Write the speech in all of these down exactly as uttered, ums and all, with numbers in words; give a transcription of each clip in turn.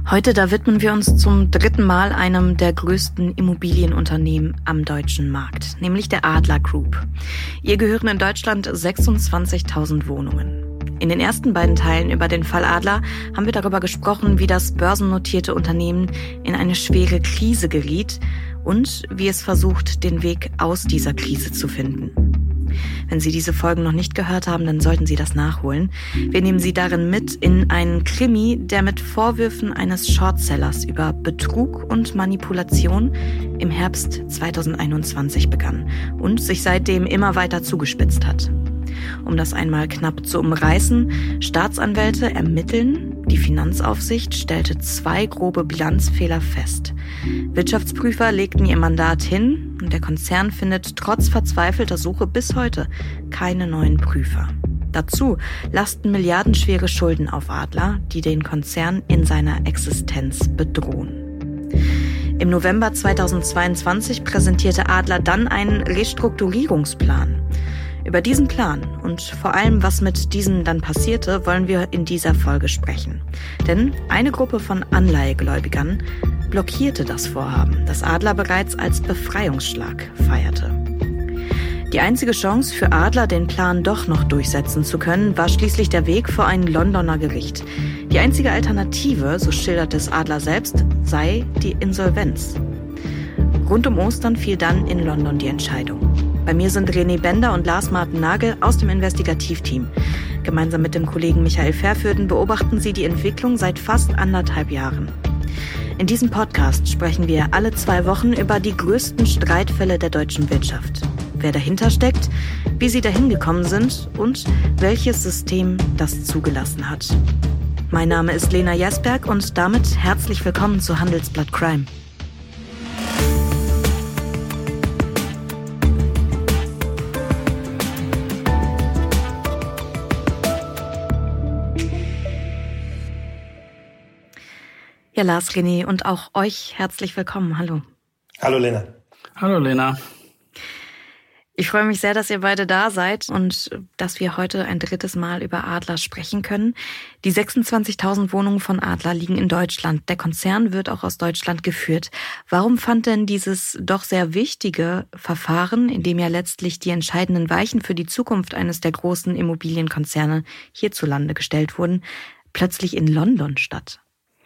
Heute, da widmen wir uns zum dritten Mal einem der größten Immobilienunternehmen am deutschen Markt, nämlich der Adler Group. Ihr gehören in Deutschland sechsundzwanzigtausend Wohnungen. In den ersten beiden Teilen über den Fall Adler haben wir darüber gesprochen, wie das börsennotierte Unternehmen in eine schwere Krise geriet und wie es versucht, den Weg aus dieser Krise zu finden. Wenn Sie diese Folgen noch nicht gehört haben, dann sollten Sie das nachholen. Wir nehmen Sie darin mit in einen Krimi, der mit Vorwürfen eines Shortsellers über Betrug und Manipulation im Herbst zweitausendeinundzwanzig begann und sich seitdem immer weiter zugespitzt hat. Um das einmal knapp zu umreißen: Staatsanwälte ermitteln, die Finanzaufsicht stellte zwei grobe Bilanzfehler fest. Wirtschaftsprüfer legten ihr Mandat hin und der Konzern findet trotz verzweifelter Suche bis heute keine neuen Prüfer. Dazu lasten milliardenschwere Schulden auf Adler, die den Konzern in seiner Existenz bedrohen. Im November zweitausendzweiundzwanzig präsentierte Adler dann einen Restrukturierungsplan. Über diesen Plan und vor allem, was mit diesem dann passierte, wollen wir in dieser Folge sprechen. Denn eine Gruppe von Anleihegläubigern blockierte das Vorhaben, das Adler bereits als Befreiungsschlag feierte. Die einzige Chance für Adler, den Plan doch noch durchsetzen zu können, war schließlich der Weg vor ein Londoner Gericht. Die einzige Alternative, so schildert es Adler selbst, sei die Insolvenz. Rund um Ostern fiel dann in London die Entscheidung. Bei mir sind René Bender und Lars-Martin Nagel aus dem Investigativteam. Gemeinsam mit dem Kollegen Michael Verfürden beobachten sie die Entwicklung seit fast anderthalb Jahren. In diesem Podcast sprechen wir alle zwei Wochen über die größten Streitfälle der deutschen Wirtschaft. Wer dahinter steckt, wie sie dahin gekommen sind und welches System das zugelassen hat. Mein Name ist Lena Jesberg und damit herzlich willkommen zu Handelsblatt Crime. Ja, Lars, René und auch euch herzlich willkommen. Hallo. Hallo, Lena. Hallo, Lena. Ich freue mich sehr, dass ihr beide da seid und dass wir heute ein drittes Mal über Adler sprechen können. Die sechsundzwanzigtausend Wohnungen von Adler liegen in Deutschland. Der Konzern wird auch aus Deutschland geführt. Warum fand denn dieses doch sehr wichtige Verfahren, in dem ja letztlich die entscheidenden Weichen für die Zukunft eines der großen Immobilienkonzerne hierzulande gestellt wurden, plötzlich in London statt?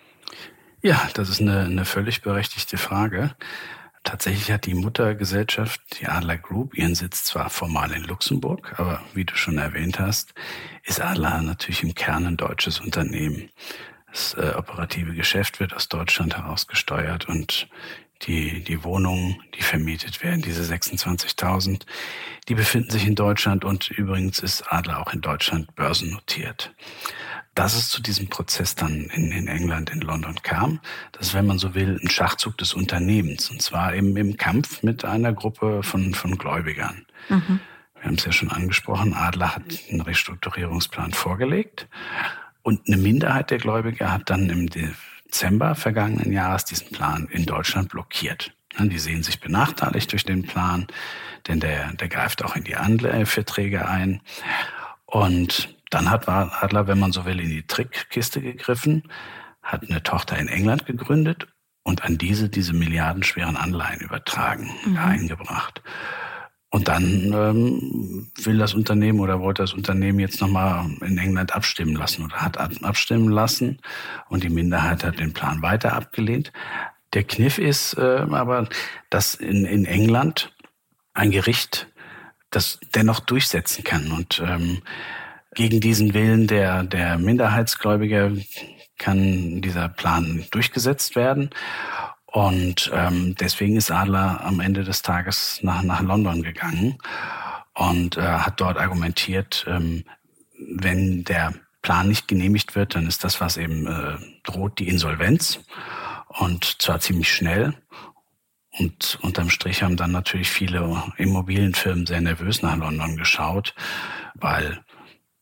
Ja, das ist eine, eine völlig berechtigte Frage. Tatsächlich hat die Muttergesellschaft, die Adler Group, ihren Sitz zwar formal in Luxemburg, aber wie du schon erwähnt hast, ist Adler natürlich im Kern ein deutsches Unternehmen. Das äh, operative Geschäft wird aus Deutschland heraus gesteuert und die, die Wohnungen, die vermietet werden, diese sechsundzwanzigtausend, die befinden sich in Deutschland und übrigens ist Adler auch in Deutschland börsennotiert. Dass es zu diesem Prozess dann in, in England, in London kam, das ist, wenn man so will, ein Schachzug des Unternehmens. Und zwar eben im Kampf mit einer Gruppe von, von Gläubigern. Mhm. Wir haben es ja schon angesprochen, Adler hat einen Restrukturierungsplan vorgelegt. Und eine Minderheit der Gläubiger hat dann im Dezember vergangenen Jahres diesen Plan in Deutschland blockiert. Die sehen sich benachteiligt durch den Plan, denn der, der greift auch in die Anleiheverträge ein. Und dann hat Adler, wenn man so will, in die Trickkiste gegriffen, hat eine Tochter in England gegründet und an diese diese milliardenschweren Anleihen übertragen, mhm. eingebracht. Und dann ähm, will das Unternehmen oder wollte das Unternehmen jetzt nochmal in England abstimmen lassen oder hat abstimmen lassen und die Minderheit hat den Plan weiter abgelehnt. Der Kniff ist äh, aber, dass in, in England ein Gericht das dennoch durchsetzen kann und ähm, gegen diesen Willen der, der Minderheitsgläubiger kann dieser Plan durchgesetzt werden. Und ähm, deswegen ist Adler am Ende des Tages nach, nach London gegangen und äh, hat dort argumentiert, ähm, wenn der Plan nicht genehmigt wird, dann ist das, was eben äh, droht, die Insolvenz. Und zwar ziemlich schnell. Und unterm Strich haben dann natürlich viele Immobilienfirmen sehr nervös nach London geschaut, weil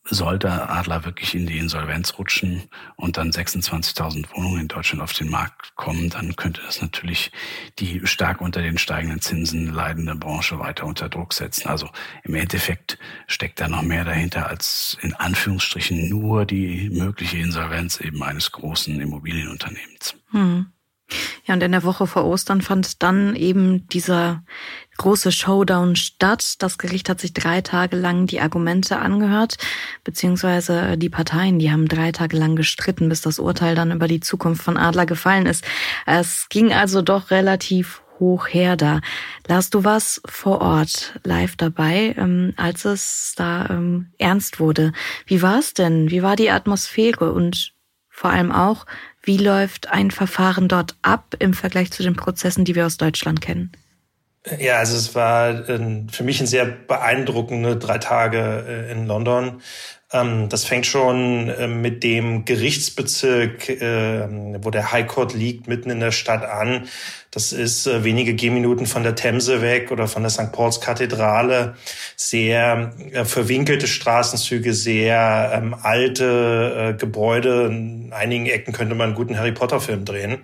sollte Adler wirklich in die Insolvenz rutschen und dann sechsundzwanzigtausend Wohnungen in Deutschland auf den Markt kommen, dann könnte das natürlich die stark unter den steigenden Zinsen leidende Branche weiter unter Druck setzen. Also im Endeffekt steckt da noch mehr dahinter als in Anführungsstrichen nur die mögliche Insolvenz eben eines großen Immobilienunternehmens. Hm. Ja, und in der Woche vor Ostern fand dann eben dieser große Showdown statt. Das Gericht hat sich drei Tage lang die Argumente angehört, beziehungsweise die Parteien, die haben drei Tage lang gestritten, bis das Urteil dann über die Zukunft von Adler gefallen ist. Es ging also doch relativ hoch her da. Lars, du warst vor Ort live dabei, ähm, als es da ähm, ernst wurde. Wie war es denn? Wie war die Atmosphäre? Und vor allem auch, wie läuft ein Verfahren dort ab im Vergleich zu den Prozessen, die wir aus Deutschland kennen? Ja, also es war äh, für mich ein sehr beeindruckende drei Tage äh, in London. Ähm, das fängt schon äh, mit dem Gerichtsbezirk, äh, wo der High Court liegt, mitten in der Stadt an. Das ist äh, wenige Gehminuten von der Themse weg oder von der Sankt Pauls Kathedrale. Sehr äh, verwinkelte Straßenzüge, sehr ähm, alte äh, Gebäude. In einigen Ecken könnte man einen guten Harry Potter Film drehen.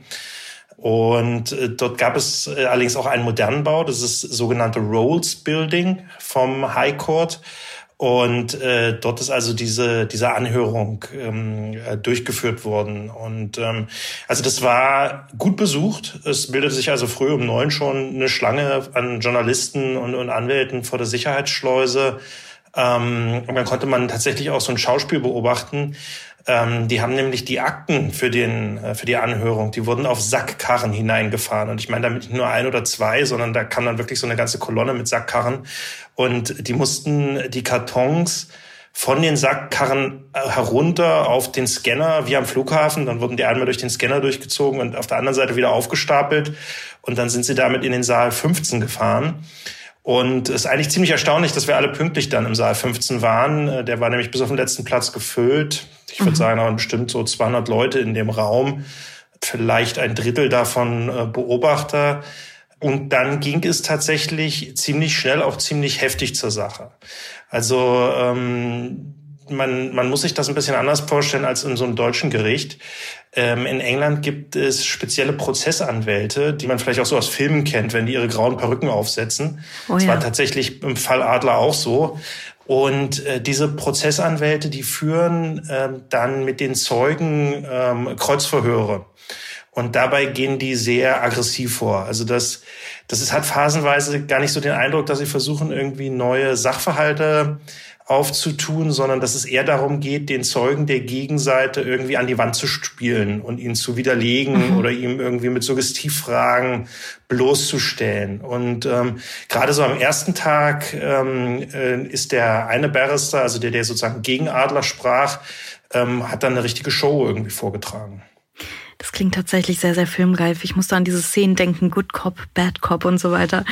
Und äh, dort gab es äh, allerdings auch einen modernen Bau, das ist das sogenannte Rolls Building vom High Court. Und äh, dort ist also diese diese Anhörung ähm, durchgeführt worden. Und ähm, also das war gut besucht. Es bildete sich also früh um neun schon eine Schlange an Journalisten und, und Anwälten vor der Sicherheitsschleuse. Ähm, und dann konnte man tatsächlich auch so ein Schauspiel beobachten. Ähm, die haben nämlich die Akten für den äh, für die Anhörung, die wurden auf Sackkarren hineingefahren. Und ich meine damit nicht nur ein oder zwei, sondern da kam dann wirklich so eine ganze Kolonne mit Sackkarren. Und die mussten die Kartons von den Sackkarren herunter auf den Scanner, wie am Flughafen. Dann wurden die einmal durch den Scanner durchgezogen und auf der anderen Seite wieder aufgestapelt. Und dann sind sie damit in den Saal fünfzehn gefahren. Und es ist eigentlich ziemlich erstaunlich, dass wir alle pünktlich dann im Saal fünfzehn waren. Der war nämlich bis auf den letzten Platz gefüllt. Ich würde mhm. sagen, da waren bestimmt so zweihundert Leute in dem Raum. Vielleicht ein Drittel davon Beobachter. Und dann ging es tatsächlich ziemlich schnell, auch ziemlich heftig zur Sache. Also ähm, man, man muss sich das ein bisschen anders vorstellen als in so einem deutschen Gericht. Ähm, in England gibt es spezielle Prozessanwälte, die man vielleicht auch so aus Filmen kennt, wenn die ihre grauen Perücken aufsetzen. Oh ja. Das war tatsächlich im Fall Adler auch so. Und äh, diese Prozessanwälte, die führen äh, dann mit den Zeugen ähm, Kreuzverhöre. Und dabei gehen die sehr aggressiv vor. Also das, das ist, hat phasenweise gar nicht so den Eindruck, dass sie versuchen, irgendwie neue Sachverhalte aufzutun, sondern dass es eher darum geht, den Zeugen der Gegenseite irgendwie an die Wand zu spielen und ihn zu widerlegen mhm. oder ihm irgendwie mit Suggestivfragen bloßzustellen. Und ähm, gerade so am ersten Tag ähm, äh, ist der eine Barrister, also der, der sozusagen gegen Adler sprach, ähm, hat dann eine richtige Show irgendwie vorgetragen. Das klingt tatsächlich sehr, sehr filmreif. Ich musste an diese Szenen denken, Good Cop, Bad Cop und so weiter.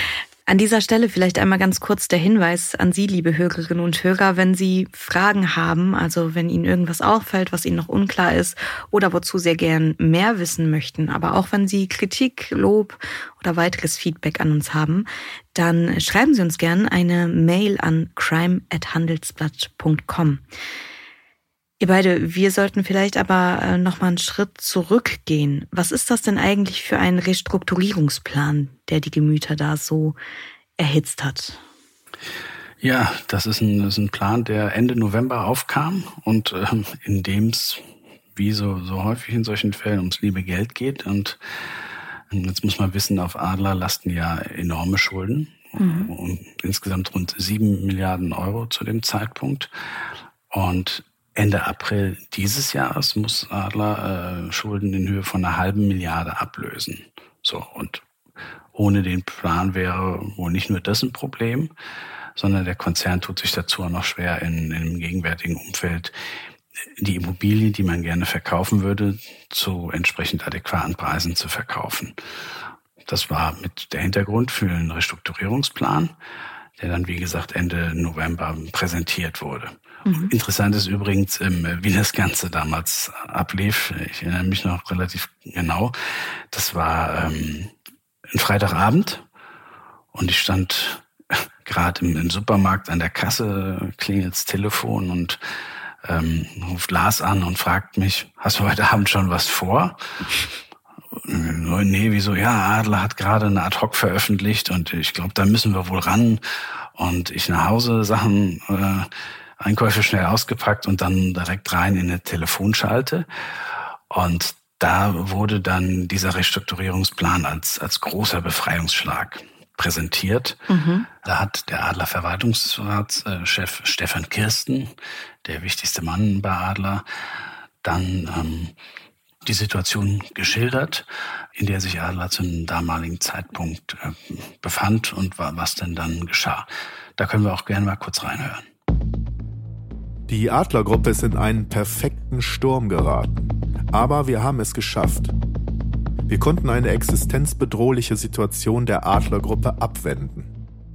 An dieser Stelle vielleicht einmal ganz kurz der Hinweis an Sie, liebe Hörerinnen und Hörer, wenn Sie Fragen haben, also wenn Ihnen irgendwas auffällt, was Ihnen noch unklar ist oder wozu Sie gern mehr wissen möchten, aber auch wenn Sie Kritik, Lob oder weiteres Feedback an uns haben, dann schreiben Sie uns gern eine Mail an crime at handelsblatt punkt com. Ihr beide, wir sollten vielleicht aber noch mal einen Schritt zurückgehen. Was ist das denn eigentlich für ein Restrukturierungsplan, der die Gemüter da so erhitzt hat? Ja, das ist ein, das ist ein Plan, der Ende November aufkam und ähm, in dem es, wie so, so häufig in solchen Fällen, ums liebe Geld geht. Und jetzt muss man wissen, auf Adler lasten ja enorme Schulden, mhm. um, insgesamt rund sieben Milliarden Euro zu dem Zeitpunkt. Und Ende April dieses Jahres muss Adler äh, Schulden in Höhe von einer halben Milliarde ablösen. So, und ohne den Plan wäre wohl nicht nur das ein Problem, sondern der Konzern tut sich dazu auch noch schwer, in, in dem gegenwärtigen Umfeld die Immobilien, die man gerne verkaufen würde, zu entsprechend adäquaten Preisen zu verkaufen. Das war mit der Hintergrund für einen Restrukturierungsplan, der dann, wie gesagt, Ende November präsentiert wurde. Mhm. Interessant ist übrigens, wie das Ganze damals ablief. Ich erinnere mich noch relativ genau. Das war ähm, ein Freitagabend und ich stand gerade im, im Supermarkt an der Kasse klingelt's Telefon und ähm, ruft Lars an und fragt mich, hast du heute Abend schon was vor? Nee, wieso? Ja, Adler hat gerade eine Ad-Hoc veröffentlicht und ich glaube, da müssen wir wohl ran. Und ich nach Hause Sachen, äh, Einkäufe schnell ausgepackt und dann direkt rein in eine Telefonschalte. Und da wurde dann dieser Restrukturierungsplan als, als großer Befreiungsschlag präsentiert. Mhm. Da hat der Adler Verwaltungsratschef Stefan Kirsten, der wichtigste Mann bei Adler, dann ähm, die Situation geschildert, in der sich Adler zum damaligen Zeitpunkt äh, befand und was denn dann geschah. Da können wir auch gerne mal kurz reinhören. Die Adlergruppe ist in einen perfekten Sturm geraten. Aber wir haben es geschafft. Wir konnten eine existenzbedrohliche Situation der Adlergruppe abwenden.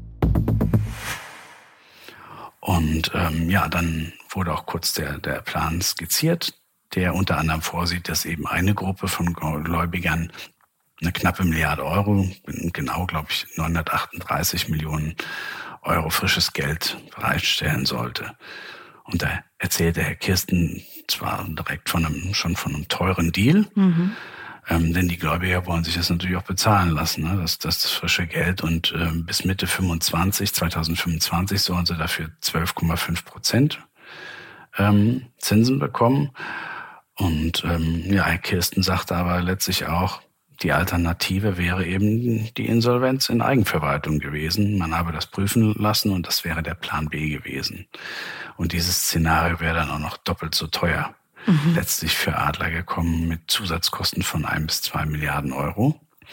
Und ähm, ja, dann wurde auch kurz der, der Plan skizziert, der unter anderem vorsieht, dass eben eine Gruppe von Gläubigern eine knappe Milliarde Euro, genau glaube ich neunhundertachtunddreißig Millionen Euro frisches Geld bereitstellen sollte. Und da erzählte Herr Kirsten zwar direkt von einem, schon von einem teuren Deal, mhm. ähm, denn die Gläubiger wollen sich das natürlich auch bezahlen lassen, ne? das, das, das frische Geld. Und ähm, bis Mitte fünfundzwanzig, zweitausendfünfundzwanzig sollen sie dafür zwölf Komma fünf Prozent ähm, Zinsen bekommen. Und ähm, ja, Herr Kirsten sagte aber letztlich auch, die Alternative wäre eben die Insolvenz in Eigenverwaltung gewesen. Man habe das prüfen lassen und das wäre der Plan B gewesen. Und dieses Szenario wäre dann auch noch doppelt so teuer. Mhm. Letztlich für Adler gekommen mit Zusatzkosten von ein bis zwei Milliarden Euro.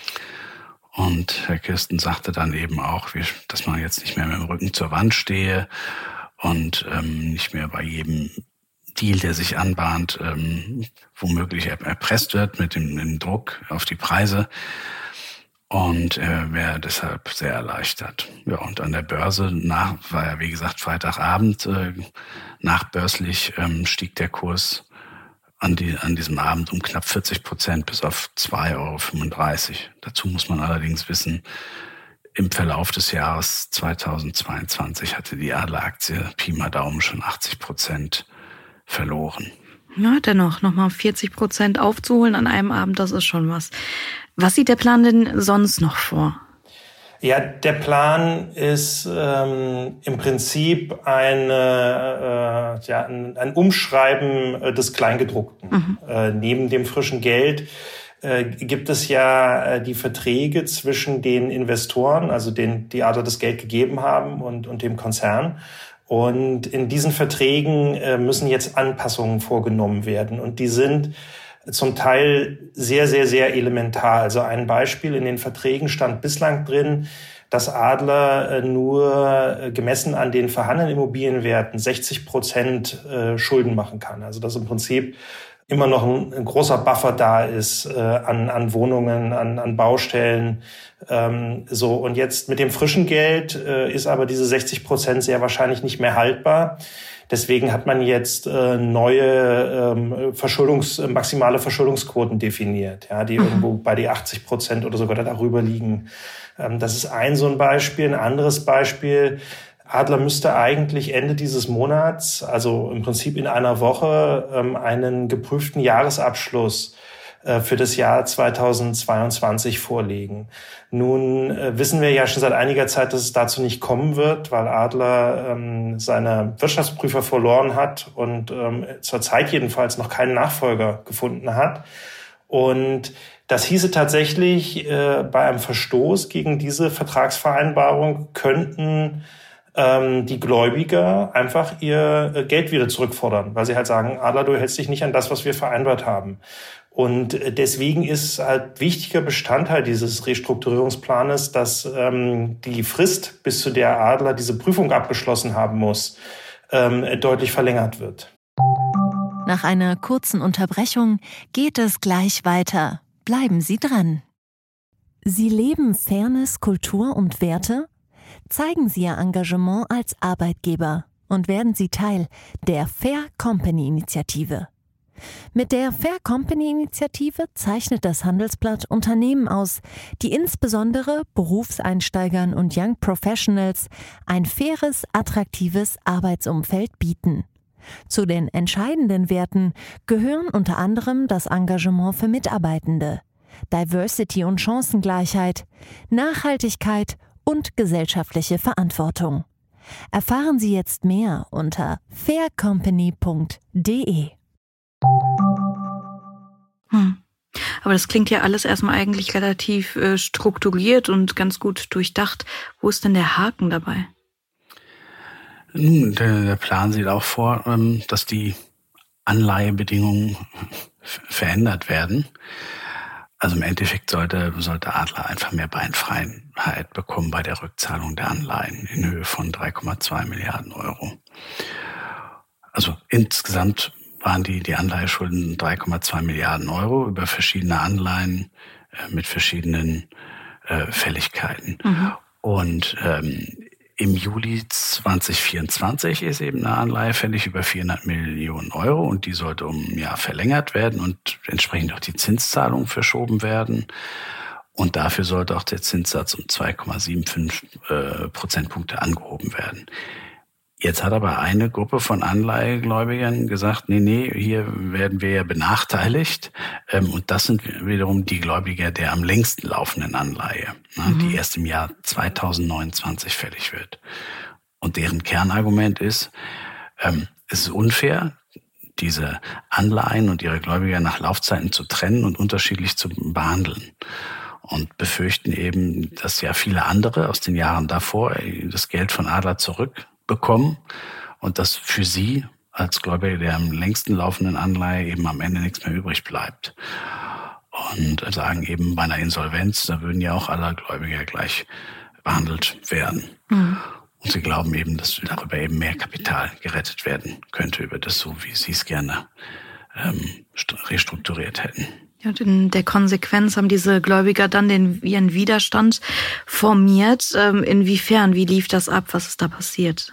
Und Herr Kirsten sagte dann eben auch, dass man jetzt nicht mehr mit dem Rücken zur Wand stehe und ähm, nicht mehr bei jedem Deal, der sich anbahnt, ähm, womöglich erpresst wird mit dem, dem Druck auf die Preise und äh, wäre deshalb sehr erleichtert. Ja, und an der Börse nach, war ja wie gesagt Freitagabend, äh, nachbörslich ähm, stieg der Kurs an, die, an diesem Abend um knapp vierzig Prozent bis auf zwei Euro fünfunddreißig. Dazu muss man allerdings wissen, im Verlauf des Jahres zweitausendzweiundzwanzig hatte die Adler-Aktie Pi mal Daumen schon achtzig Prozent verloren. Ja, dennoch, nochmal vierzig Prozent aufzuholen an einem Abend, das ist schon was. Was sieht der Plan denn sonst noch vor? Ja, der Plan ist ähm, im Prinzip eine, äh, ja, ein, ein Umschreiben äh, des Kleingedruckten. Mhm. Äh, neben dem frischen Geld äh, gibt es ja äh, die Verträge zwischen den Investoren, also den, die Adler das Geld gegeben haben, und, und dem Konzern. Und in diesen Verträgen äh, müssen jetzt Anpassungen vorgenommen werden. Und die sind zum Teil sehr, sehr, sehr elementar. Also ein Beispiel: In den Verträgen stand bislang drin, dass Adler äh, nur äh, gemessen an den vorhandenen Immobilienwerten sechzig Prozent äh, Schulden machen kann. Also dass im Prinzip immer noch ein, ein großer Buffer da ist äh, an, an Wohnungen, an, an Baustellen. Ähm, so, und jetzt mit dem frischen Geld äh, ist aber diese sechzig Prozent sehr wahrscheinlich nicht mehr haltbar. Deswegen hat man jetzt äh, neue ähm, Verschuldungs-, maximale Verschuldungsquoten definiert, ja, die mhm. irgendwo bei die achtzig Prozent oder sogar darüber liegen. Ähm, das ist ein so ein Beispiel. Ein anderes Beispiel: Adler müsste eigentlich Ende dieses Monats, also im Prinzip in einer Woche, ähm, einen geprüften Jahresabschluss äh, für das Jahr zweitausendzweiundzwanzig vorlegen. Nun äh, wissen wir ja schon seit einiger Zeit, dass es dazu nicht kommen wird, weil Adler ähm, seine Wirtschaftsprüfer verloren hat und ähm, zurzeit jedenfalls noch keinen Nachfolger gefunden hat. Und das hieße tatsächlich, äh, bei einem Verstoß gegen diese Vertragsvereinbarung könnten ähm, die Gläubiger einfach ihr äh, Geld wieder zurückfordern, weil sie halt sagen: Adler, du hältst dich nicht an das, was wir vereinbart haben. Und deswegen ist halt wichtiger Bestandteil dieses Restrukturierungsplanes, dass ähm, die Frist, bis zu der Adler diese Prüfung abgeschlossen haben muss, ähm, deutlich verlängert wird. Nach einer kurzen Unterbrechung geht es gleich weiter. Bleiben Sie dran. Sie leben Fairness, Kultur und Werte? Zeigen Sie Ihr Engagement als Arbeitgeber und werden Sie Teil der Fair Company Initiative. Mit der Fair Company-Initiative zeichnet das Handelsblatt Unternehmen aus, die insbesondere Berufseinsteigern und Young Professionals ein faires, attraktives Arbeitsumfeld bieten. Zu den entscheidenden Werten gehören unter anderem das Engagement für Mitarbeitende, Diversity und Chancengleichheit, Nachhaltigkeit und gesellschaftliche Verantwortung. Erfahren Sie jetzt mehr unter fair company punkt de. Hm. Aber das klingt ja alles erstmal eigentlich relativ äh, strukturiert und ganz gut durchdacht. Wo ist denn der Haken dabei? Nun, der, der Plan sieht auch vor, ähm, dass die Anleihebedingungen f- verändert werden. Also im Endeffekt sollte, sollte Adler einfach mehr Beinfreiheit bekommen bei der Rückzahlung der Anleihen in Höhe von drei Komma zwei Milliarden Euro. Also insgesamt waren die, die Anleiheschulden drei Komma zwei Milliarden Euro über verschiedene Anleihen äh, mit verschiedenen äh, Fälligkeiten. Mhm. Und ähm, im Juli zwanzig vierundzwanzig ist eben eine Anleihe fällig über vierhundert Millionen Euro und die sollte um ein Jahr verlängert werden und entsprechend auch die Zinszahlung verschoben werden. Und dafür sollte auch der Zinssatz um zwei Komma fünfundsiebzig äh, Prozentpunkte angehoben werden. Jetzt hat aber eine Gruppe von Anleihegläubigern gesagt, nee, nee, hier werden wir ja benachteiligt. Ähm, und das sind wiederum die Gläubiger der am längsten laufenden Anleihe, ne, mhm. die erst im Jahr zweitausendneunundzwanzig fällig wird. Und deren Kernargument ist, ähm, es ist unfair, diese Anleihen und ihre Gläubiger nach Laufzeiten zu trennen und unterschiedlich zu behandeln. Und befürchten eben, dass ja viele andere aus den Jahren davor das Geld von Adler zurück bekommen und dass für sie als Gläubiger der am längsten laufenden Anleihe eben am Ende nichts mehr übrig bleibt. Und sagen eben, bei einer Insolvenz, da würden ja auch alle Gläubiger gleich behandelt werden. Mhm. Und sie glauben eben, dass darüber eben mehr Kapital gerettet werden könnte, über das so, wie sie es gerne ähm, restrukturiert hätten. Und in der Konsequenz haben diese Gläubiger dann den, ihren Widerstand formiert. Ähm, inwiefern, wie lief das ab? Was ist da passiert?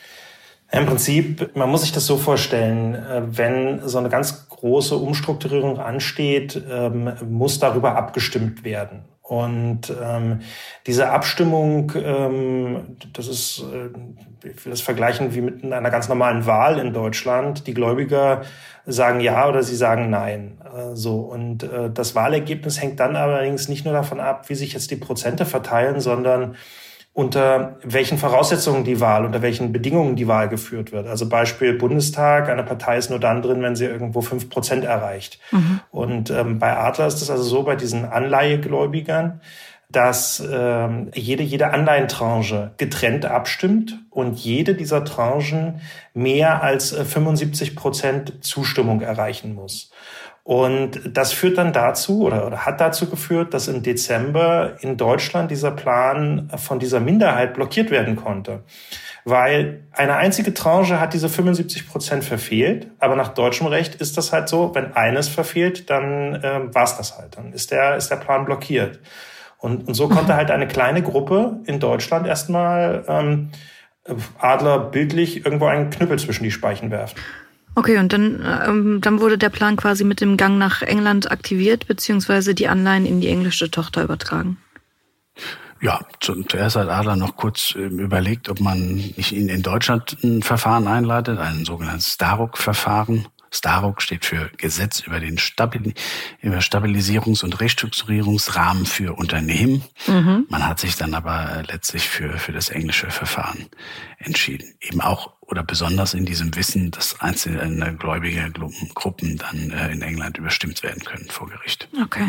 Im Prinzip, man muss sich das so vorstellen, wenn so eine ganz große Umstrukturierung ansteht, ähm, muss darüber abgestimmt werden. Und ähm, diese Abstimmung, ähm, das ist, äh, ich will das vergleichen wie mit einer ganz normalen Wahl in Deutschland. Die Gläubiger sagen ja oder sie sagen nein. Äh, so und äh, das Wahlergebnis hängt dann allerdings nicht nur davon ab, wie sich jetzt die Prozente verteilen, sondern unter welchen Voraussetzungen die Wahl, unter welchen Bedingungen die Wahl geführt wird. Also Beispiel Bundestag, eine Partei ist nur dann drin, wenn sie irgendwo fünf Prozent erreicht. Mhm. Und ähm, bei Adler ist es also so, bei diesen Anleihegläubigern, dass ähm, jede, jede Anleihentranche getrennt abstimmt und jede dieser Tranchen mehr als äh, fünfundsiebzig Prozent Zustimmung erreichen muss. Und das führt dann dazu oder, oder hat dazu geführt, dass im Dezember in Deutschland dieser Plan von dieser Minderheit blockiert werden konnte. Weil eine einzige Tranche hat diese fünfundsiebzig Prozent verfehlt, aber nach deutschem Recht ist das halt so, wenn eines verfehlt, dann äh, war's das halt. Dann ist der, ist der Plan blockiert. Und, und so konnte halt eine kleine Gruppe in Deutschland erstmal ähm, Adler bildlich irgendwo einen Knüppel zwischen die Speichen werfen. Okay, und dann, ähm, dann wurde der Plan quasi mit dem Gang nach England aktiviert, beziehungsweise die Anleihen in die englische Tochter übertragen. Ja, zuerst hat Adler noch kurz äh, überlegt, ob man nicht in Deutschland ein Verfahren einleitet, ein sogenanntes Staruk-Verfahren. Staruk steht für Gesetz über den Stabil- über Stabilisierungs- und Restrukturierungsrahmen für Unternehmen. Mhm. Man hat sich dann aber letztlich für, für das englische Verfahren entschieden. Eben auch oder besonders in diesem Wissen, dass einzelne gläubige Gruppen dann äh, in England überstimmt werden können vor Gericht. Okay.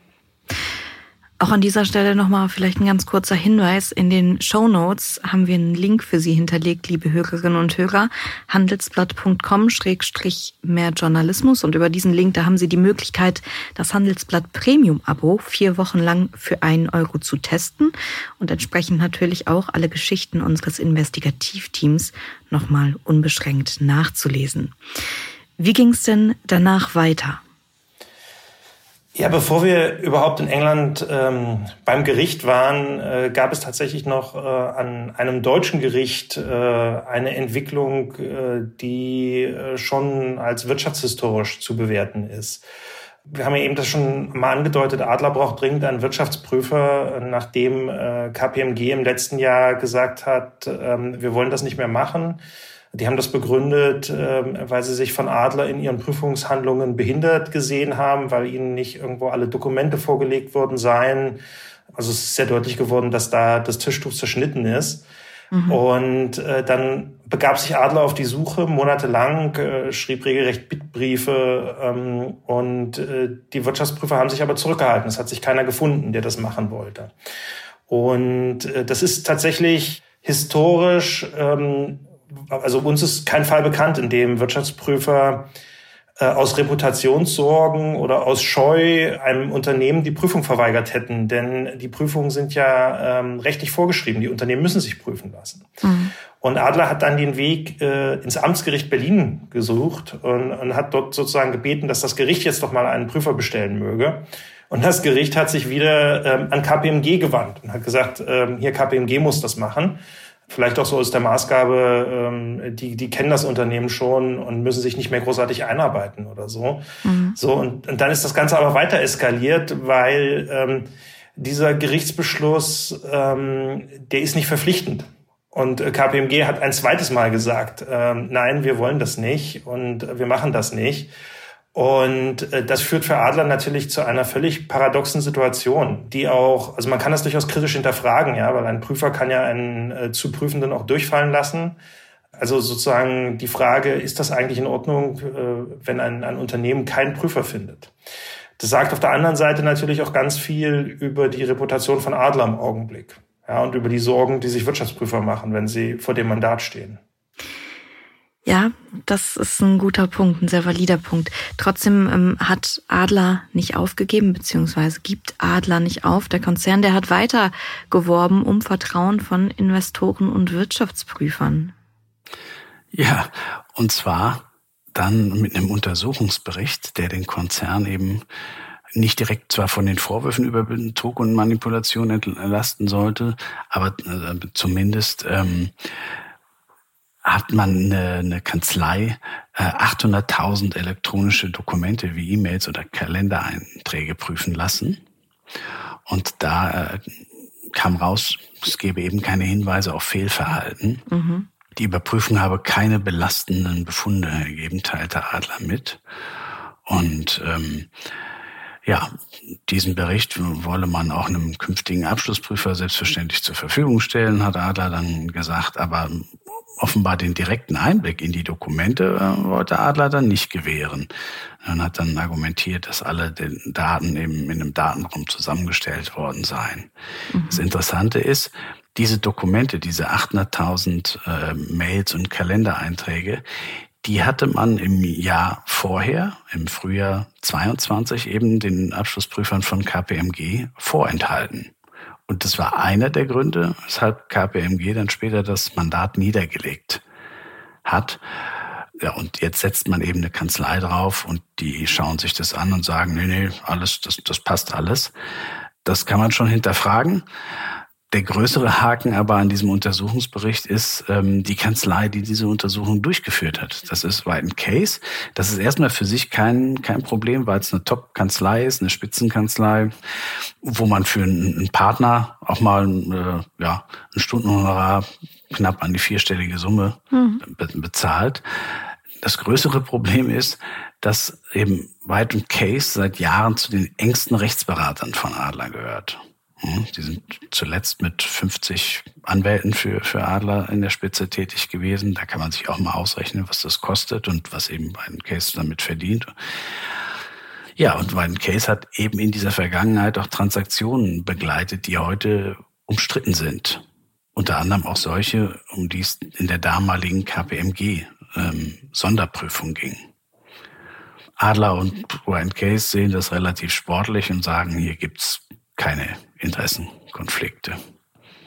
Auch an dieser Stelle nochmal vielleicht ein ganz kurzer Hinweis. In den Shownotes haben wir einen Link für Sie hinterlegt, liebe Hörerinnen und Hörer. handelsblatt punkt com schrägstrich mehr Journalismus. Und über diesen Link, da haben Sie die Möglichkeit, das Handelsblatt Premium-Abo vier Wochen lang für einen Euro zu testen und entsprechend natürlich auch alle Geschichten unseres Investigativteams nochmal unbeschränkt nachzulesen. Wie ging es denn danach weiter? Ja, bevor wir überhaupt in England ähm, beim Gericht waren, äh, gab es tatsächlich noch äh, an einem deutschen Gericht äh, eine Entwicklung, äh, die äh, schon als wirtschaftshistorisch zu bewerten ist. Wir haben ja eben das schon mal angedeutet, Adler braucht dringend einen Wirtschaftsprüfer, nachdem äh, K P M G im letzten Jahr gesagt hat, äh, wir wollen das nicht mehr machen. Die haben das begründet, äh, weil sie sich von Adler in ihren Prüfungshandlungen behindert gesehen haben, weil ihnen nicht irgendwo alle Dokumente vorgelegt worden seien. Also es ist sehr deutlich geworden, dass da das Tischtuch zerschnitten ist. Mhm. Und äh, dann begab sich Adler auf die Suche, monatelang, äh, schrieb regelrecht Bittbriefe ähm, und äh, die Wirtschaftsprüfer haben sich aber zurückgehalten. Es hat sich keiner gefunden, der das machen wollte. Und äh, das ist tatsächlich historisch, ähm, also uns ist kein Fall bekannt, in dem Wirtschaftsprüfer äh, aus Reputationssorgen oder aus Scheu einem Unternehmen die Prüfung verweigert hätten. Denn die Prüfungen sind ja ähm, rechtlich vorgeschrieben. Die Unternehmen müssen sich prüfen lassen. Mhm. Und Adler hat dann den Weg äh, ins Amtsgericht Berlin gesucht und, und hat dort sozusagen gebeten, dass das Gericht jetzt doch mal einen Prüfer bestellen möge. Und das Gericht hat sich wieder ähm, an K P M G gewandt und hat gesagt, ähm, hier K P M G muss das machen. Vielleicht auch so aus der Maßgabe, ähm, die, die kennen das Unternehmen schon und müssen sich nicht mehr großartig einarbeiten oder so. Mhm. So und, und dann ist das Ganze aber weiter eskaliert, weil ähm, dieser Gerichtsbeschluss, ähm, der ist nicht verpflichtend. Und äh, K P M G hat ein zweites Mal gesagt, ähm, nein, wir wollen das nicht und äh, wir machen das nicht. Und äh, das führt für Adler natürlich zu einer völlig paradoxen Situation, die auch, also man kann das durchaus kritisch hinterfragen, ja, weil ein Prüfer kann ja einen äh, zu Prüfenden auch durchfallen lassen. Also sozusagen die Frage, ist das eigentlich in Ordnung, äh, wenn ein, ein Unternehmen keinen Prüfer findet? Das sagt auf der anderen Seite natürlich auch ganz viel über die Reputation von Adler im Augenblick, ja, und über die Sorgen, die sich Wirtschaftsprüfer machen, wenn sie vor dem Mandat stehen. Ja, das ist ein guter Punkt, ein sehr valider Punkt. Trotzdem ähm, hat Adler nicht aufgegeben, beziehungsweise gibt Adler nicht auf. Der Konzern, der hat weiter geworben um Vertrauen von Investoren und Wirtschaftsprüfern. Ja, und zwar dann mit einem Untersuchungsbericht, der den Konzern eben nicht direkt zwar von den Vorwürfen über Betrug und Manipulation entlasten sollte, aber äh, zumindest ähm, hat man eine, eine Kanzlei äh, achthunderttausend elektronische Dokumente wie E-Mails oder Kalendereinträge prüfen lassen. Und da äh, kam raus, es gebe eben keine Hinweise auf Fehlverhalten. Mhm. Die Überprüfung habe keine belastenden Befunde ergeben, teilte Adler mit. Und ähm, ja, diesen Bericht wolle man auch einem künftigen Abschlussprüfer selbstverständlich zur Verfügung stellen, hat Adler dann gesagt. Aber offenbar den direkten Einblick in die Dokumente äh, wollte Adler dann nicht gewähren. Und hat dann argumentiert, dass alle den Daten eben in einem Datenraum zusammengestellt worden seien. Mhm. Das Interessante ist, diese Dokumente, diese achthunderttausend äh, Mails und Kalendereinträge, die hatte man im Jahr vorher, im Frühjahr zweiundzwanzig, eben den Abschlussprüfern von K P M G vorenthalten. Und das war einer der Gründe, weshalb K P M G dann später das Mandat niedergelegt hat. Ja, und jetzt setzt man eben eine Kanzlei drauf und die schauen sich das an und sagen, nee, nee, alles, das, das passt alles. Das kann man schon hinterfragen. Der größere Haken aber an diesem Untersuchungsbericht ist ähm, die Kanzlei, die diese Untersuchung durchgeführt hat. Das ist White Case. Das ist erstmal für sich kein kein Problem, weil es eine Top-Kanzlei ist, eine Spitzenkanzlei, wo man für einen, einen Partner auch mal äh, ja ein Stundenhonorar knapp an die vierstellige Summe mhm. be- bezahlt. Das größere Problem ist, dass eben White Case seit Jahren zu den engsten Rechtsberatern von Adler gehört. Die sind zuletzt mit fünfzig Anwälten für, für Adler in der Spitze tätig gewesen. Da kann man sich auch mal ausrechnen, was das kostet und was eben White Case damit verdient. Ja, und White Case hat eben in dieser Vergangenheit auch Transaktionen begleitet, die heute umstritten sind. Unter anderem auch solche, um die es in der damaligen K P M G ähm, Sonderprüfung ging. Adler und White Case sehen das relativ sportlich und sagen, hier gibt's keine Interessenkonflikte.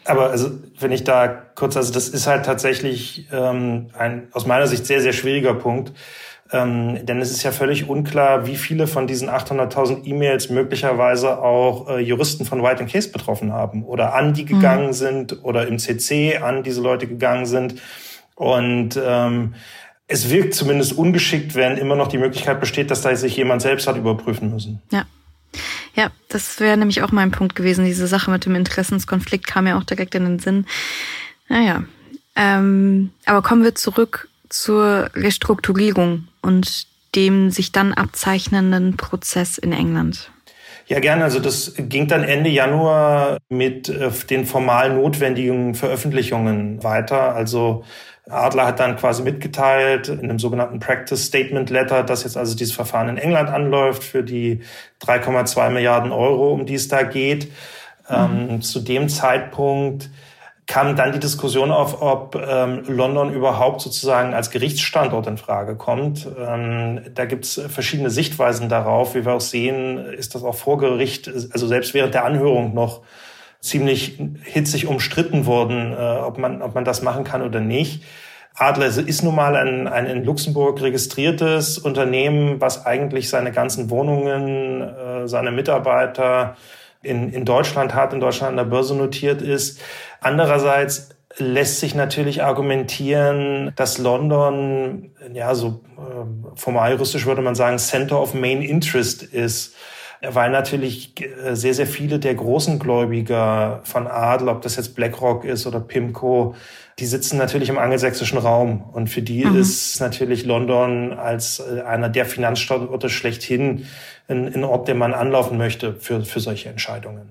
Aber also, wenn ich da kurz, also das ist halt tatsächlich ähm, ein aus meiner Sicht sehr, sehr schwieriger Punkt. Ähm, denn es ist ja völlig unklar, wie viele von diesen achthunderttausend E-Mails möglicherweise auch äh, Juristen von White and Case betroffen haben oder an die gegangen mhm. sind oder im C C an diese Leute gegangen sind. Und ähm, es wirkt zumindest ungeschickt, wenn immer noch die Möglichkeit besteht, dass da sich jemand selbst hat überprüfen müssen. Ja. Ja, das wäre nämlich auch mein Punkt gewesen. Diese Sache mit dem Interessenskonflikt kam ja auch direkt in den Sinn. Naja, ähm, aber kommen wir zurück zur Restrukturierung und dem sich dann abzeichnenden Prozess in England. Ja, gerne. Also das ging dann Ende Januar mit den formal notwendigen Veröffentlichungen weiter. Also Adler hat dann quasi mitgeteilt in einem sogenannten Practice Statement Letter, dass jetzt also dieses Verfahren in England anläuft für die drei Komma zwei Milliarden Euro, um die es da geht. Mhm. Ähm, zu dem Zeitpunkt kam dann die Diskussion auf, ob ähm, London überhaupt sozusagen als Gerichtsstandort in Frage kommt. Ähm, da gibt es verschiedene Sichtweisen darauf. Wie wir auch sehen, ist das auch vor Gericht, also selbst während der Anhörung noch ziemlich hitzig umstritten worden, äh, ob man, ob man das machen kann oder nicht. Adler ist nun mal ein, ein in Luxemburg registriertes Unternehmen, was eigentlich seine ganzen Wohnungen, äh, seine Mitarbeiter in, in Deutschland hat, in Deutschland an der Börse notiert ist. Andererseits lässt sich natürlich argumentieren, dass London, ja, so äh, formal juristisch würde man sagen, Center of Main Interest ist, weil natürlich sehr, sehr viele der großen Gläubiger von Adler, ob das jetzt BlackRock ist oder PIMCO, die sitzen natürlich im angelsächsischen Raum. Und für die mhm. ist natürlich London als einer der Finanzstandorte schlechthin ein, ein Ort, den man anlaufen möchte für, für solche Entscheidungen.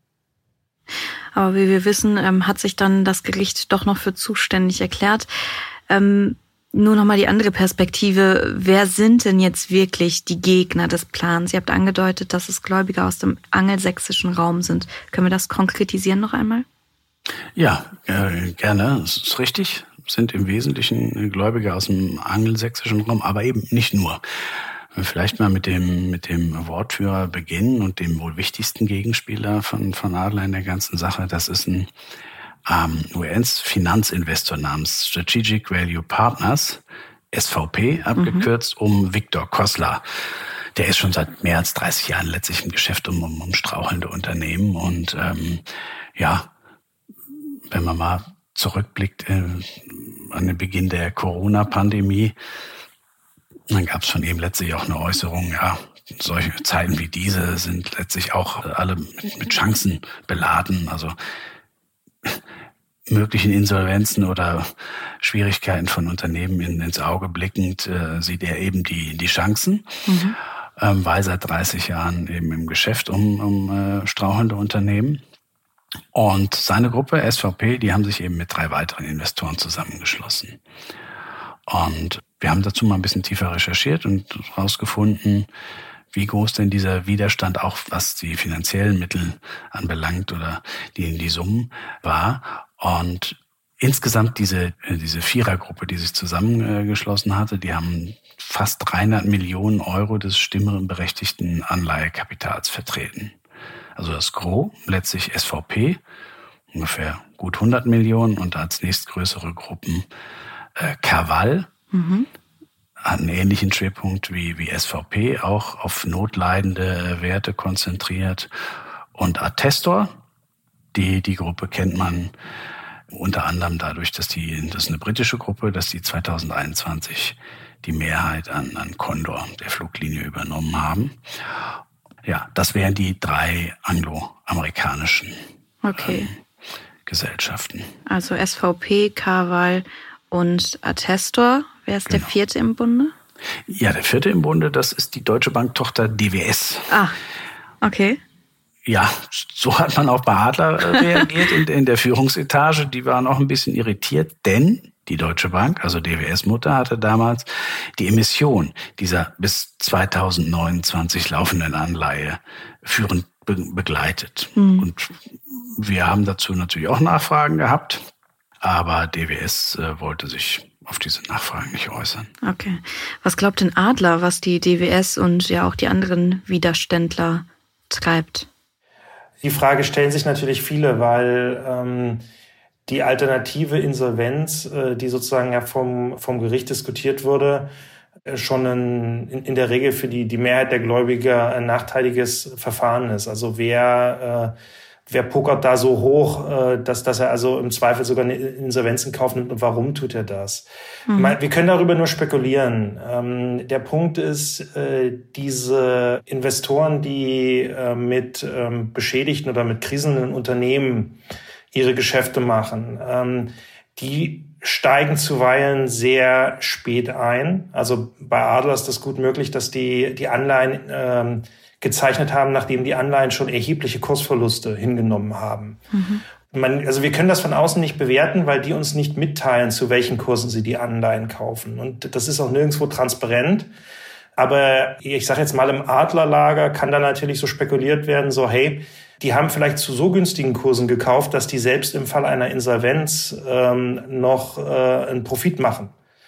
Aber wie wir wissen, ähm, hat sich dann das Gericht doch noch für zuständig erklärt. Ähm, nur noch mal die andere Perspektive. Wer sind denn jetzt wirklich die Gegner des Plans? Ihr habt angedeutet, dass es Gläubiger aus dem angelsächsischen Raum sind. Können wir das konkretisieren noch einmal? Ja, äh, gerne. Das ist richtig. Es sind im Wesentlichen Gläubiger aus dem angelsächsischen Raum, aber eben nicht nur. Vielleicht mal mit dem, mit dem Wortführer beginnen und dem wohl wichtigsten Gegenspieler von, von Adler in der ganzen Sache. Das ist ein ähm, U S-Finanzinvestor namens Strategic Value Partners, S V P abgekürzt, mhm. um Viktor Kosler. Der ist schon seit mehr als dreißig Jahren letztlich im Geschäft um, um, um strauchelnde Unternehmen. Und ähm, ja, wenn man mal zurückblickt äh, an den Beginn der Corona-Pandemie, dann gab es von ihm letztlich auch eine Äußerung, ja, solche Zeiten wie diese sind letztlich auch alle mit, mit Chancen beladen. Also möglichen Insolvenzen oder Schwierigkeiten von Unternehmen in, ins Auge blickend äh, sieht er eben die, die Chancen, mhm. ähm, weil seit dreißig Jahren eben im Geschäft um, um äh, strauchelnde Unternehmen. Und seine Gruppe S V P, die haben sich eben mit drei weiteren Investoren zusammengeschlossen. Und wir haben dazu mal ein bisschen tiefer recherchiert und herausgefunden, wie groß denn dieser Widerstand auch, was die finanziellen Mittel anbelangt oder die, die Summen war. Und insgesamt diese, diese Vierergruppe, die sich zusammengeschlossen hatte, die haben fast dreihundert Millionen Euro des stimmberechtigten Anleihekapitals vertreten. Also das Gros, letztlich S V P, ungefähr gut hundert Millionen und als nächstgrößere Gruppen äh, Carval, mhm. hat einen ähnlichen Schwerpunkt wie, wie S V P, auch auf notleidende Werte konzentriert. Und Attestor, die, die Gruppe kennt man unter anderem dadurch, dass die, das ist eine britische Gruppe, dass die zwanzig einundzwanzig die Mehrheit an, an Condor, der Fluglinie, übernommen haben. Ja, das wären die drei angloamerikanischen okay. ähm, Gesellschaften. Also S V P, Carval und Attestor. Wer ist genau. der vierte im Bunde? Ja, der vierte im Bunde, das ist die Deutsche Bank-Tochter D W S. Ah, okay. Ja, so hat man auch bei Adler reagiert in, in der Führungsetage. Die waren auch ein bisschen irritiert, denn die Deutsche Bank, also D W S-Mutter, hatte damals die Emission dieser bis zweitausendneunundzwanzig laufenden Anleihe führend be- begleitet. Mhm. Und wir haben dazu natürlich auch Nachfragen gehabt, aber D W S äh, wollte sich auf diese Nachfragen nicht äußern. Okay. Was glaubt denn Adler, was die D W S und ja auch die anderen Widerständler treibt? Die Frage stellen sich natürlich viele, weil ähm, die alternative Insolvenz, äh, die sozusagen ja vom, vom Gericht diskutiert wurde, äh, schon ein, in, in der Regel für die, die Mehrheit der Gläubiger ein nachteiliges Verfahren ist. Also wer, äh, wer pokert da so hoch, äh, dass, dass er also im Zweifel sogar eine Insolvenz in Kauf nimmt und warum tut er das? Mhm. Ich meine, wir können darüber nur spekulieren. Ähm, der Punkt ist, äh, diese Investoren, die äh, mit ähm, beschädigten oder mit kriselnden Unternehmen ihre Geschäfte machen, ähm, die steigen zuweilen sehr spät ein. Also bei Adler ist das gut möglich, dass die die Anleihen ähm, gezeichnet haben, nachdem die Anleihen schon erhebliche Kursverluste hingenommen haben. Mhm. Man, also wir können das von außen nicht bewerten, weil die uns nicht mitteilen, zu welchen Kursen sie die Anleihen kaufen. Und das ist auch nirgendwo transparent. Aber ich sage jetzt mal, im Adlerlager kann da natürlich so spekuliert werden, so hey, die haben vielleicht zu so günstigen Kursen gekauft, dass die selbst im Fall einer Insolvenz ähm, noch äh, einen Profit machen.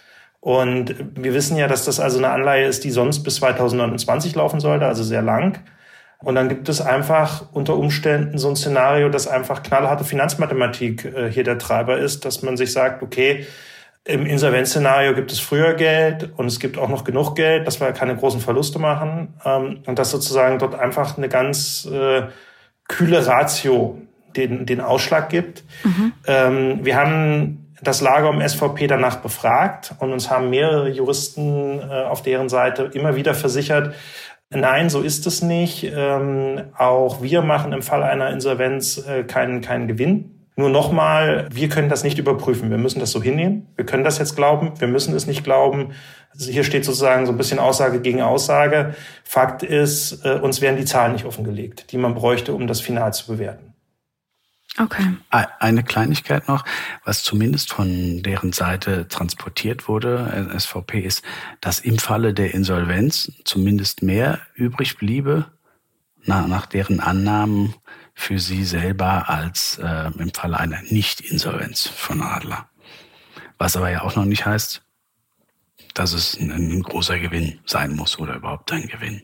Und wir wissen ja, dass das also eine Anleihe ist, die sonst bis zweitausendneunundzwanzig laufen sollte, also sehr lang. Und dann gibt es einfach unter Umständen so ein Szenario, dass einfach knallharte Finanzmathematik äh, hier der Treiber ist, dass man sich sagt, okay, im Insolvenzszenario gibt es früher Geld und es gibt auch noch genug Geld, dass wir keine großen Verluste machen. Ähm, und dass sozusagen dort einfach eine ganz äh, kühle Ratio den, den Ausschlag gibt. Mhm. Ähm, wir haben das Lager um S V P danach befragt und uns haben mehrere Juristen äh, auf deren Seite immer wieder versichert, nein, so ist es nicht. Ähm, auch wir machen im Fall einer Insolvenz äh, keinen, keinen Gewinn. Nur nochmal, wir können das nicht überprüfen. Wir müssen das so hinnehmen. Wir können das jetzt glauben. Wir müssen es nicht glauben. Also hier steht sozusagen so ein bisschen Aussage gegen Aussage. Fakt ist, äh, uns werden die Zahlen nicht offengelegt, die man bräuchte, um das final zu bewerten. Okay. Eine Kleinigkeit noch, was zumindest von deren Seite transportiert wurde, S V P, ist, dass im Falle der Insolvenz zumindest mehr übrig bliebe, nach, nach deren Annahmen für sie selber, als äh, im Falle einer Nicht-Insolvenz von Adler. Was aber ja auch noch nicht heißt, dass es ein, ein großer Gewinn sein muss oder überhaupt ein Gewinn.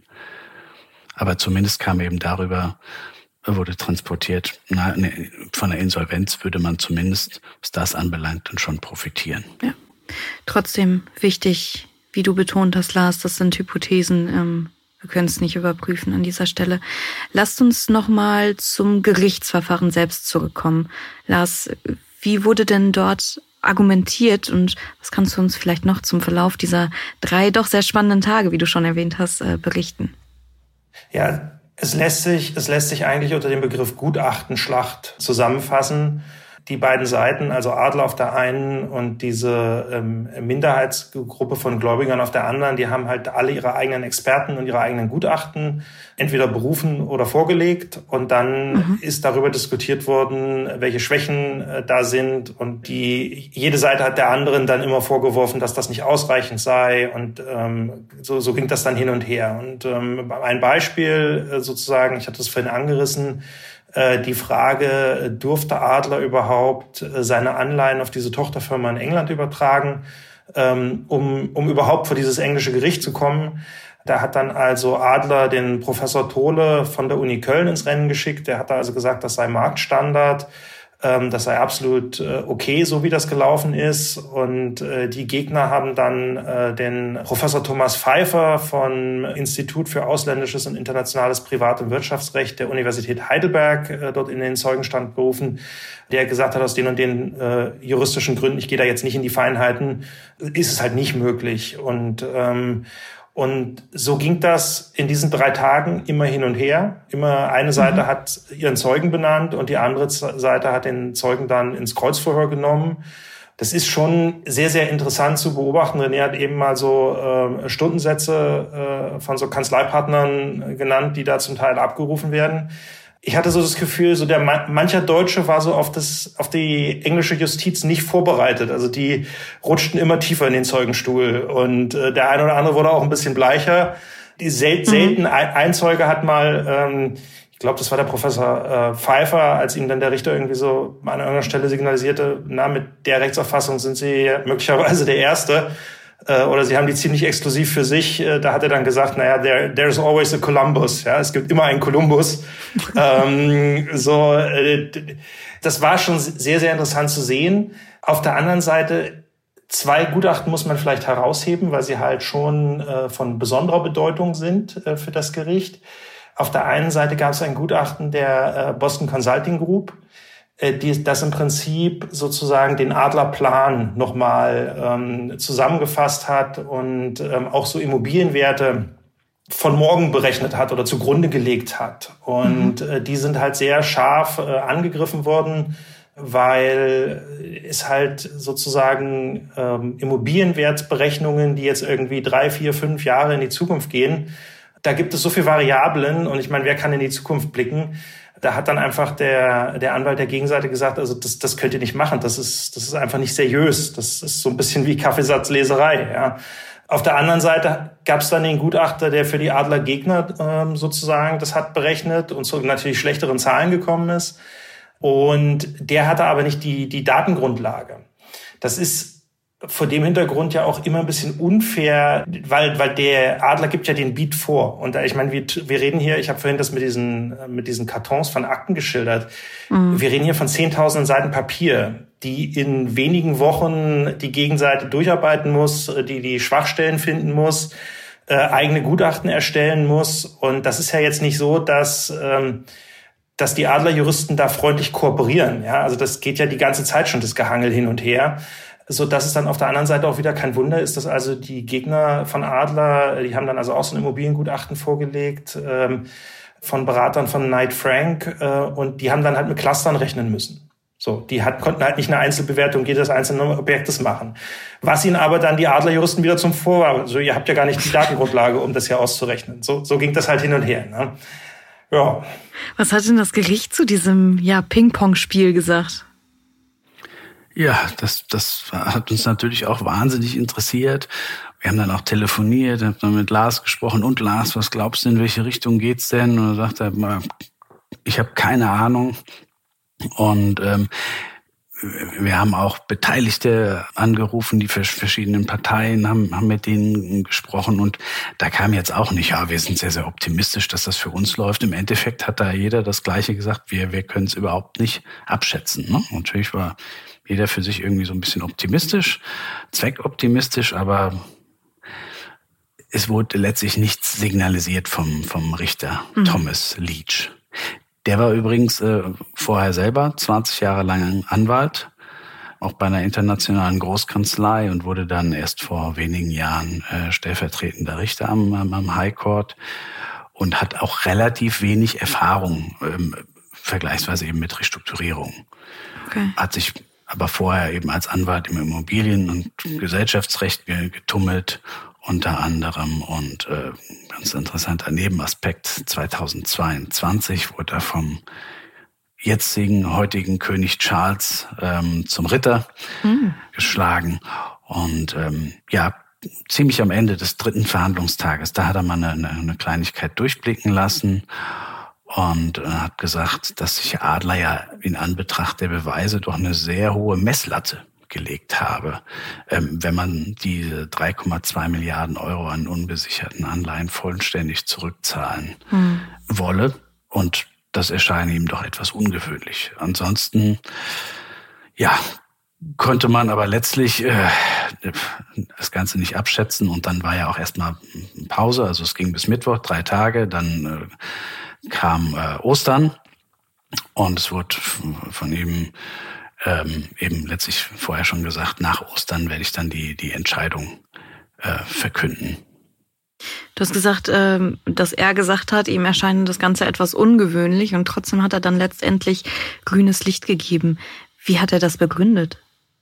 Aber zumindest kam eben darüber, wurde transportiert, na, ne, von der Insolvenz würde man zumindest, was das anbelangt, dann schon profitieren. Ja. Trotzdem wichtig, wie du betont hast, Lars, das sind Hypothesen. Ähm, wir können es nicht überprüfen an dieser Stelle. Lasst uns nochmal zum Gerichtsverfahren selbst zurückkommen. Lars, wie wurde denn dort argumentiert und was kannst du uns vielleicht noch zum Verlauf dieser drei doch sehr spannenden Tage, wie du schon erwähnt hast, äh, berichten? Ja, Es lässt sich, es lässt sich eigentlich unter dem Begriff Gutachtenschlacht zusammenfassen. Die beiden Seiten, also Adler auf der einen und diese ähm, Minderheitsgruppe von Gläubigern auf der anderen, die haben halt alle ihre eigenen Experten und ihre eigenen Gutachten entweder berufen oder vorgelegt. Und dann mhm. ist darüber diskutiert worden, welche Schwächen äh, da sind. Und die jede Seite hat der anderen dann immer vorgeworfen, dass das nicht ausreichend sei. Und ähm, so, so ging das dann hin und her. Und ähm, ein Beispiel äh, sozusagen, ich hatte es vorhin angerissen, die Frage, durfte Adler überhaupt seine Anleihen auf diese Tochterfirma in England übertragen, um, um überhaupt vor dieses englische Gericht zu kommen. Da hat dann also Adler den Professor Tole von der Uni Köln ins Rennen geschickt. Der hat da also gesagt, das sei Marktstandard. Das sei absolut okay, so wie das gelaufen ist. Und die Gegner haben dann den Professor Thomas Pfeiffer vom Institut für ausländisches und internationales Privat- und Wirtschaftsrecht der Universität Heidelberg dort in den Zeugenstand berufen, der gesagt hat, aus den und den juristischen Gründen, ich gehe da jetzt nicht in die Feinheiten, ist es halt nicht möglich. Und ähm, Und so ging das in diesen drei Tagen immer hin und her. Immer eine Seite mhm. hat ihren Zeugen benannt und die andere Seite hat den Zeugen dann ins Kreuzverhör genommen. Das ist schon sehr, sehr interessant zu beobachten. René hat eben mal so äh, Stundensätze äh, von so Kanzleipartnern genannt, die da zum Teil abgerufen werden. Ich hatte so das Gefühl, so der mancher Deutsche war so auf das auf die englische Justiz nicht vorbereitet. Also die rutschten immer tiefer in den Zeugenstuhl und äh, der eine oder andere wurde auch ein bisschen bleicher. Die sel- selten ein, ein Zeuge hat mal, ähm, ich glaube, das war der Professor äh, Pfeiffer, als ihm dann der Richter irgendwie so an irgendeiner Stelle signalisierte, na, mit der Rechtsauffassung sind Sie möglicherweise der Erste. Äh, oder sie haben die ziemlich exklusiv für sich. Äh, da hat er dann gesagt, naja, there, there's always a Columbus. Ja, es gibt immer einen Columbus. ähm, so, äh, das war schon sehr, sehr interessant zu sehen. Auf der anderen Seite, zwei Gutachten muss man vielleicht herausheben, weil sie halt schon äh, von besonderer Bedeutung sind äh, für das Gericht. Auf der einen Seite gab es ein Gutachten der äh, Boston Consulting Group, äh, die das im Prinzip sozusagen den Adlerplan nochmal ähm, zusammengefasst hat und ähm, auch so Immobilienwerte von morgen berechnet hat oder zugrunde gelegt hat. Und mhm. äh, die sind halt sehr scharf äh, angegriffen worden, weil es halt sozusagen ähm, Immobilienwertberechnungen, die jetzt irgendwie drei, vier, fünf Jahre in die Zukunft gehen, da gibt es so viele Variablen und ich meine, wer kann in die Zukunft blicken? Da hat dann einfach der der Anwalt der Gegenseite gesagt, also das das könnt ihr nicht machen, das ist das ist einfach nicht seriös, das ist so ein bisschen wie Kaffeesatzleserei, ja. Auf der anderen Seite gab es dann den Gutachter, der für die Adler-Gegner ähm, sozusagen das hat berechnet und zu natürlich schlechteren Zahlen gekommen ist. Und der hatte aber nicht die, die Datengrundlage. Das ist vor dem Hintergrund ja auch immer ein bisschen unfair, weil, weil der Adler gibt ja den Beat vor. Und ich meine, wir, wir reden hier, ich habe vorhin das mit diesen, mit diesen Kartons von Akten geschildert. Mhm. Wir reden hier von zehntausenden Seiten Papier, die in wenigen Wochen die Gegenseite durcharbeiten muss, die die Schwachstellen finden muss, äh, eigene Gutachten erstellen muss. Und das ist ja jetzt nicht so, dass, ähm, dass die Adlerjuristen da freundlich kooperieren. Ja, also das geht ja die ganze Zeit schon, das Gehangel hin und her. So dass es dann auf der anderen Seite auch wieder kein Wunder ist, dass also die Gegner von Adler, die haben dann also auch so ein Immobiliengutachten vorgelegt, ähm, von Beratern von Knight Frank, äh, und die haben dann halt mit Clustern rechnen müssen. So, die hat, konnten halt nicht eine Einzelbewertung jedes einzelnen Objektes machen. Was ihnen aber dann die Adlerjuristen wieder zum Vorwurf, so, ihr habt ja gar nicht die Datengrundlage, um das hier auszurechnen. So, so ging das halt hin und her, ne? Ja. Was hat denn das Gericht zu diesem, ja, Ping-Pong-Spiel gesagt? Ja, das, das hat uns natürlich auch wahnsinnig interessiert. Wir haben dann auch telefoniert, haben dann mit Lars gesprochen. Und Lars, was glaubst du, in welche Richtung geht's denn? Und er sagte, ich habe keine Ahnung. Und ähm, wir haben auch Beteiligte angerufen, die verschiedenen Parteien, haben, haben mit denen gesprochen. Und da kam jetzt auch nicht, ja, wir sind sehr, sehr optimistisch, dass das für uns läuft. Im Endeffekt hat da jeder das Gleiche gesagt, wir, wir können es überhaupt nicht abschätzen. Ne? Natürlich war jeder für sich irgendwie so ein bisschen optimistisch, zweckoptimistisch, aber es wurde letztlich nichts signalisiert vom, vom Richter mhm. Thomas Leach. Der war übrigens äh, vorher selber zwanzig Jahre lang Anwalt, auch bei einer internationalen Großkanzlei und wurde dann erst vor wenigen Jahren äh, stellvertretender Richter am, am High Court und hat auch relativ wenig Erfahrung, ähm, vergleichsweise eben mit Restrukturierung. Okay. Hat sich aber vorher eben als Anwalt im Immobilien- und Gesellschaftsrecht getummelt, unter anderem. Und äh, ganz interessanter Nebenaspekt, zweitausendzweiundzwanzig wurde er vom jetzigen, heutigen König Charles ähm, zum Ritter mhm. geschlagen. Und ähm, ja, ziemlich am Ende des dritten Verhandlungstages, da hat er mal eine, eine Kleinigkeit durchblicken lassen. Und äh, hat gesagt, dass sich Adler ja in Anbetracht der Beweise doch eine sehr hohe Messlatte gelegt habe, ähm, wenn man diese drei Komma zwei Milliarden Euro an unbesicherten Anleihen vollständig zurückzahlen hm. wolle. Und das erscheine ihm doch etwas ungewöhnlich. Ansonsten, ja, konnte man aber letztlich äh, das Ganze nicht abschätzen. Und dann war ja auch erstmal Pause. Also es ging bis Mittwoch, drei Tage. Dann äh, kam äh, Ostern und es wurde von ihm ähm, eben letztlich vorher schon gesagt, nach Ostern werde ich dann die die Entscheidung äh, verkünden. Du hast gesagt, ähm, dass er gesagt hat, ihm erscheint das Ganze etwas ungewöhnlich und trotzdem hat er dann letztendlich grünes Licht gegeben. Wie hat er das begründet?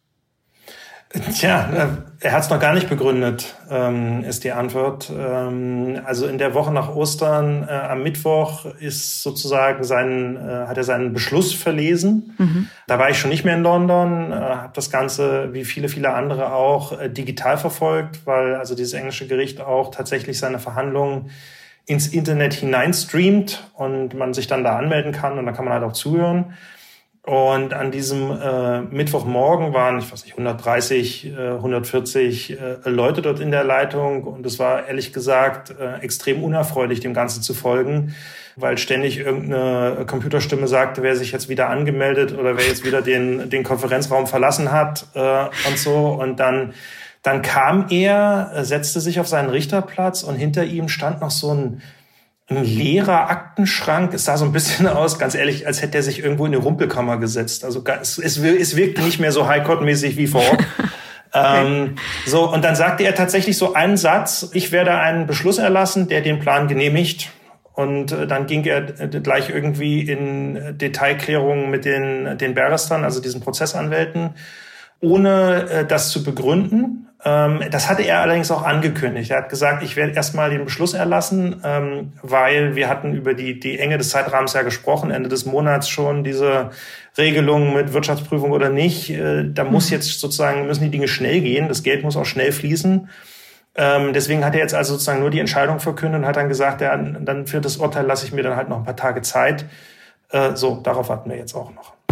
Tja, er hat es noch gar nicht begründet, ähm, ist die Antwort. Ähm, also in der Woche nach Ostern, äh, am Mittwoch, ist sozusagen sein, äh, hat er seinen Beschluss verlesen. Mhm. Da war ich schon nicht mehr in London, äh, habe das Ganze, wie viele, viele andere auch, äh, digital verfolgt, weil also dieses englische Gericht auch tatsächlich seine Verhandlungen ins Internet hineinstreamt und man sich dann da anmelden kann und dann kann man halt auch zuhören. Und an diesem äh, Mittwochmorgen waren, ich weiß nicht, hundertdreißig, äh, hundertvierzig äh, Leute dort in der Leitung. Und es war ehrlich gesagt äh, extrem unerfreulich, dem Ganzen zu folgen, weil ständig irgendeine Computerstimme sagte, wer sich jetzt wieder angemeldet oder wer jetzt wieder den, den Konferenzraum verlassen hat äh, und so. Und dann, dann kam er, setzte sich auf seinen Richterplatz und hinter ihm stand noch so ein Ein leerer Aktenschrank. Es sah so ein bisschen aus, ganz ehrlich, als hätte er sich irgendwo in eine Rumpelkammer gesetzt. Also es, es wirkte nicht mehr so High-Court-mäßig wie vor Ort. Okay. Ähm, so, und dann sagte er tatsächlich so einen Satz: Ich werde einen Beschluss erlassen, der den Plan genehmigt. Und äh, dann ging er äh, gleich irgendwie in Detailklärungen mit den, den Barristern, also diesen Prozessanwälten, ohne äh, das zu begründen. Ähm, das hatte er allerdings auch angekündigt. Er hat gesagt, ich werde erstmal den Beschluss erlassen, ähm, weil wir hatten über die, die Enge des Zeitrahmens ja gesprochen, Ende des Monats schon diese Regelung mit Wirtschaftsprüfung oder nicht. Äh, da muss jetzt sozusagen, müssen die Dinge schnell gehen. Das Geld muss auch schnell fließen. Ähm, deswegen hat er jetzt also sozusagen nur die Entscheidung verkündet und hat dann gesagt, ja, dann für das Urteil lasse ich mir dann halt noch ein paar Tage Zeit. Äh, so, darauf warten wir jetzt auch noch.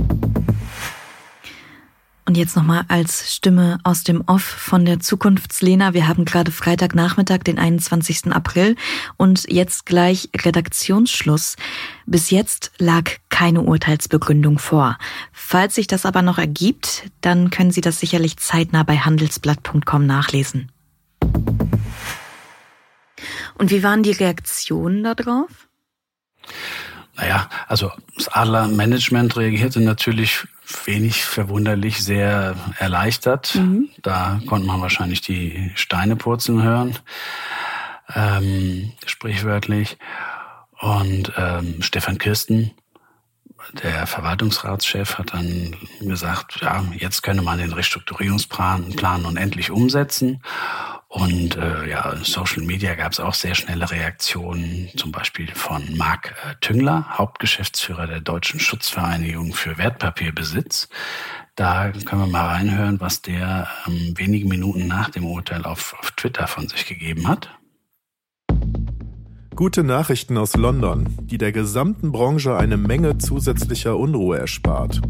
Und jetzt nochmal als Stimme aus dem Off von der Zukunftslena. Wir haben gerade Freitagnachmittag, den einundzwanzigsten April und jetzt gleich Redaktionsschluss. Bis jetzt lag keine Urteilsbegründung vor. Falls sich das aber noch ergibt, dann können Sie das sicherlich zeitnah bei handelsblatt punkt com nachlesen. Und wie waren die Reaktionen darauf? Naja, also das Adler Management reagierte natürlich wenig verwunderlich, sehr erleichtert. Mhm. Da konnte man wahrscheinlich die Steine purzeln hören, ähm, sprichwörtlich. Und ähm, Stefan Kirsten, der Verwaltungsratschef, hat dann gesagt, ja, jetzt könne man den Restrukturierungsplan Plan nun endlich umsetzen. Und äh, ja, in Social Media gab es auch sehr schnelle Reaktionen, zum Beispiel von Marc äh, Tüngler, Hauptgeschäftsführer der Deutschen Schutzvereinigung für Wertpapierbesitz. Da können wir mal reinhören, was der ähm, wenige Minuten nach dem Urteil auf, auf Twitter von sich gegeben hat. Gute Nachrichten aus London, die der gesamten Branche eine Menge zusätzlicher Unruhe erspart.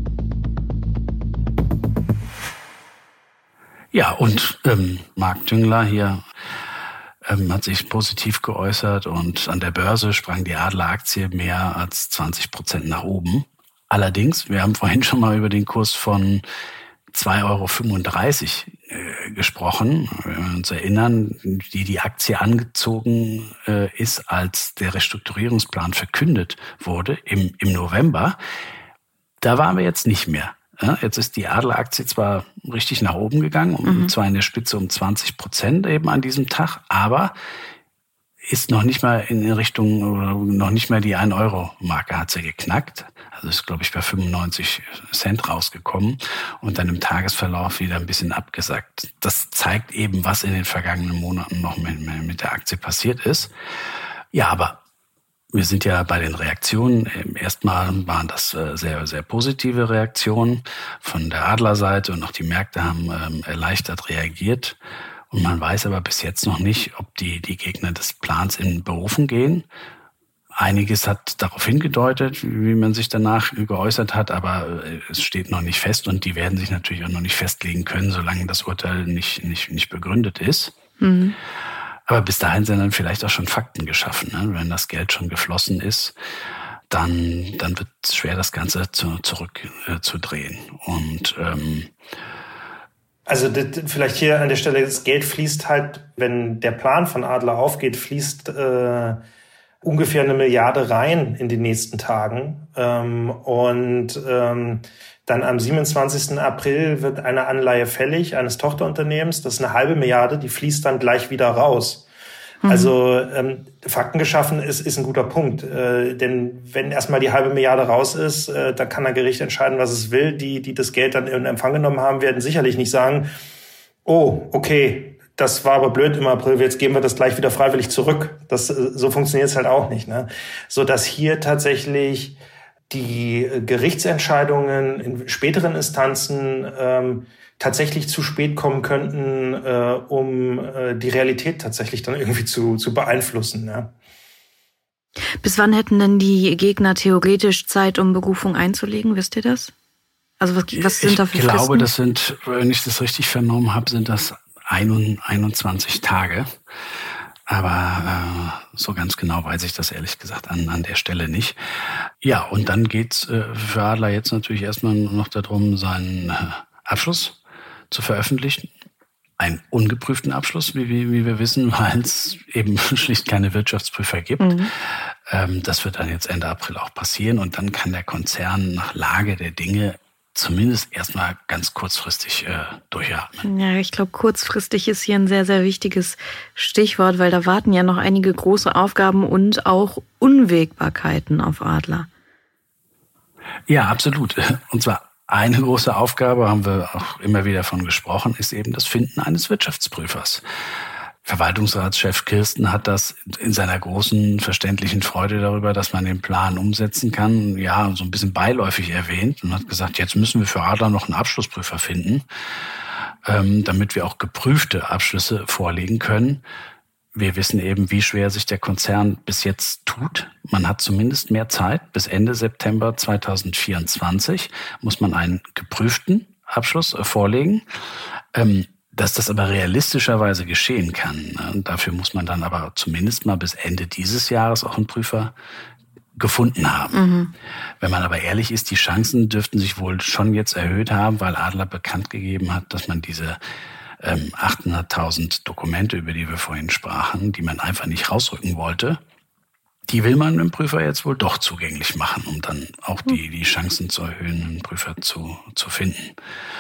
Ja, und ähm, Marc Tüngler hier ähm, hat sich positiv geäußert und an der Börse sprang die Adler-Aktie mehr als zwanzig Prozent nach oben. Allerdings, wir haben vorhin schon mal über den Kurs von zwei Euro fünfunddreißig äh, gesprochen. Wenn wir uns erinnern, die die Aktie angezogen äh, ist, als der Restrukturierungsplan verkündet wurde im, im November. Da waren wir jetzt nicht mehr. Ja, jetzt ist die Adler-Aktie zwar richtig nach oben gegangen, und mhm. zwar in der Spitze um zwanzig Prozent eben an diesem Tag, aber ist noch nicht mal in Richtung, noch nicht mal die ein Euro Marke hat sie geknackt. Also ist, glaube ich, bei fünfundneunzig Cent rausgekommen und dann im Tagesverlauf wieder ein bisschen abgesackt. Das zeigt eben, was in den vergangenen Monaten noch mit, mit der Aktie passiert ist. Ja, aber wir sind ja bei den Reaktionen. Erstmal waren das sehr, sehr positive Reaktionen von der Adlerseite und auch die Märkte haben ähm, erleichtert reagiert. Und man weiß aber bis jetzt noch nicht, ob die, die Gegner des Plans in Berufung gehen. Einiges hat darauf hingedeutet, wie man sich danach geäußert hat, aber es steht noch nicht fest und die werden sich natürlich auch noch nicht festlegen können, solange das Urteil nicht, nicht, nicht begründet ist. Mhm. Aber bis dahin sind dann vielleicht auch schon Fakten geschaffen. Ne? Wenn das Geld schon geflossen ist, dann, dann wird es schwer, das Ganze zu, zurück äh, zu drehen. Und ähm, also das, vielleicht hier an der Stelle, das Geld fließt halt, wenn der Plan von Adler aufgeht, fließt äh, ungefähr eine Milliarde rein in den nächsten Tagen. Ähm, und ähm, dann am siebenundzwanzigsten April wird eine Anleihe fällig eines Tochterunternehmens. Das ist eine halbe Milliarde, die fließt dann gleich wieder raus. Mhm. Also ähm, Fakten geschaffen ist, ist ein guter Punkt. Äh, denn wenn erstmal die halbe Milliarde raus ist, äh, da kann ein Gericht entscheiden, was es will. Die, die das Geld dann in Empfang genommen haben, werden sicherlich nicht sagen, oh, okay, das war aber blöd im April, jetzt geben wir das gleich wieder freiwillig zurück. Das, so funktioniert es halt auch nicht, ne? So dass hier tatsächlich die Gerichtsentscheidungen in späteren Instanzen ähm, tatsächlich zu spät kommen könnten, äh, um äh, die Realität tatsächlich dann irgendwie zu, zu beeinflussen. Ja. Bis wann hätten denn die Gegner theoretisch Zeit, um Berufung einzulegen? Wisst ihr das? Also was, was sind ich da für glaube, Fristen? Das sind, wenn ich das richtig vernommen habe, sind das einundzwanzig Tage. Aber äh, so ganz genau weiß ich das ehrlich gesagt an, an der Stelle nicht. Ja, und dann geht's äh, für Adler jetzt natürlich erstmal noch darum, seinen äh, Abschluss zu veröffentlichen. Einen ungeprüften Abschluss, wie, wie, wie wir wissen, weil es eben schlicht keine Wirtschaftsprüfer gibt. Mhm. Ähm, das wird dann jetzt Ende April auch passieren und dann kann der Konzern nach Lage der Dinge zumindest erstmal ganz kurzfristig äh, durchatmen. Ja, ich glaube, kurzfristig ist hier ein sehr, sehr wichtiges Stichwort, weil da warten ja noch einige große Aufgaben und auch Unwägbarkeiten auf Adler. Ja, absolut. Und zwar eine große Aufgabe, haben wir auch immer wieder von gesprochen, ist eben das Finden eines Wirtschaftsprüfers. Verwaltungsratschef Kirsten hat das in seiner großen verständlichen Freude darüber, dass man den Plan umsetzen kann, ja, so ein bisschen beiläufig erwähnt und hat gesagt, jetzt müssen wir für Adler noch einen Abschlussprüfer finden, ähm, damit wir auch geprüfte Abschlüsse vorlegen können. Wir wissen eben, wie schwer sich der Konzern bis jetzt tut. Man hat zumindest mehr Zeit. Bis Ende September zweitausendvierundzwanzig muss man einen geprüften Abschluss vorlegen. Ähm, Dass das aber realistischerweise geschehen kann, und dafür muss man dann aber zumindest mal bis Ende dieses Jahres auch einen Prüfer gefunden haben. Mhm. Wenn man aber ehrlich ist, die Chancen dürften sich wohl schon jetzt erhöht haben, weil Adler bekannt gegeben hat, dass man diese ähm, achthunderttausend Dokumente, über die wir vorhin sprachen, die man einfach nicht rausrücken wollte, die will man dem Prüfer jetzt wohl doch zugänglich machen, um dann auch die, die Chancen zu erhöhen, einen Prüfer zu, zu finden.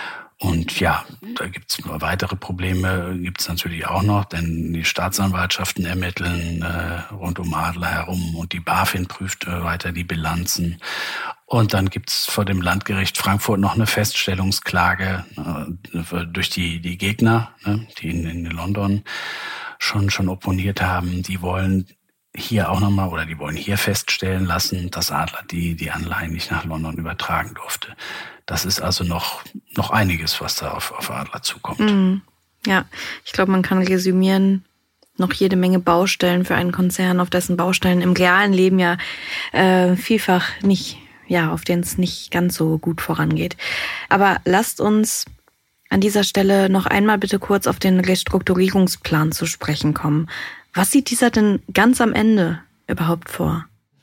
Und ja, da gibt's weitere Probleme, gibt's natürlich auch noch, denn die Staatsanwaltschaften ermitteln äh, rund um Adler herum und die BaFin prüft äh, weiter die Bilanzen. Und dann gibt's vor dem Landgericht Frankfurt noch eine Feststellungsklage äh, durch die die Gegner, ne, die in, in London schon schon opponiert haben. Die wollen hier auch nochmal oder die wollen hier feststellen lassen, dass Adler die die Anleihen nicht nach London übertragen durfte. Das ist also noch noch einiges, was da auf, auf Adler zukommt. Mhm. Ja, ich glaube, man kann resümieren, noch jede Menge Baustellen für einen Konzern, auf dessen Baustellen im realen Leben ja äh, vielfach nicht, ja, auf denen es nicht ganz so gut vorangeht. Aber lasst uns an dieser Stelle noch einmal bitte kurz auf den Restrukturierungsplan zu sprechen kommen. Was sieht dieser denn ganz am Ende überhaupt vor?